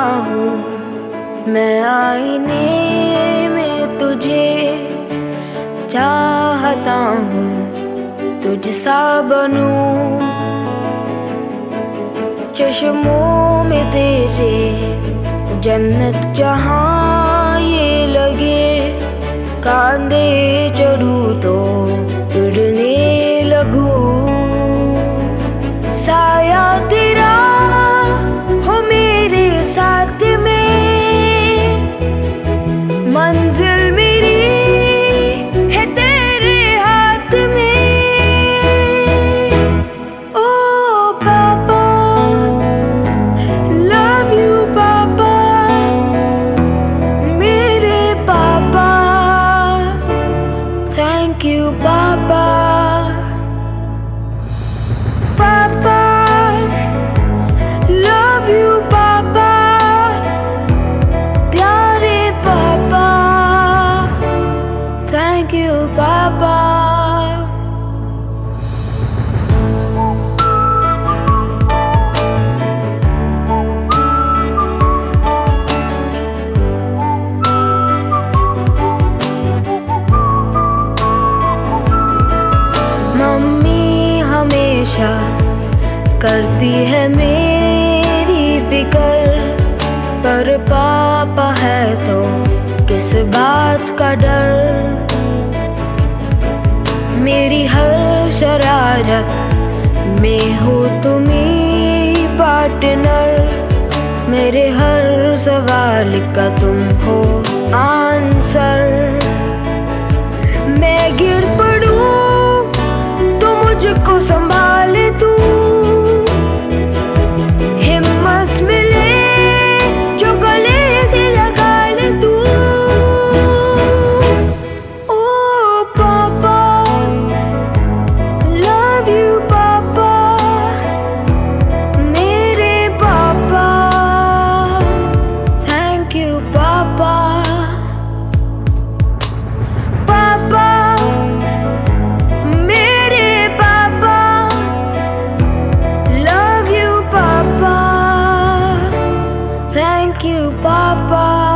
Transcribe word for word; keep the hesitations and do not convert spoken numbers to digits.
हूँ मैं आईने में तुझे चाहता हूँ, तुझसा बनूं। चश्मों में तेरे जन्नत जहाँ ये लगे, कांधे चढ़ूं तो उड़ने लगूं। साया तेरा हो मेरे साथ में, मंजिल मेरी है तेरे हाथ में। ओ पापा, लव यू पापा, मेरे पापा, थैंक यू पापा। पापा, लव यू पापा, प्यारे पापा, थैंक यू पापा। मम्मी हमेशा करती है मेरी फिक्र, पर पापा है तो किस बात का डर। मेरी हर शरारत में हो तुम्ही पार्टनर, मेरे हर सवाल का तुम हो आंसर। मैं गिर पड़ूं तो मुझको संभाले तू, हिम्मत मिले जो गले से लगा ले तू। ओ पापा, लव यू पापा, मेरे पापा, थैंक यू पापा। पापा, मेरे पापा, लव यू पापा, थैंक यू पापा।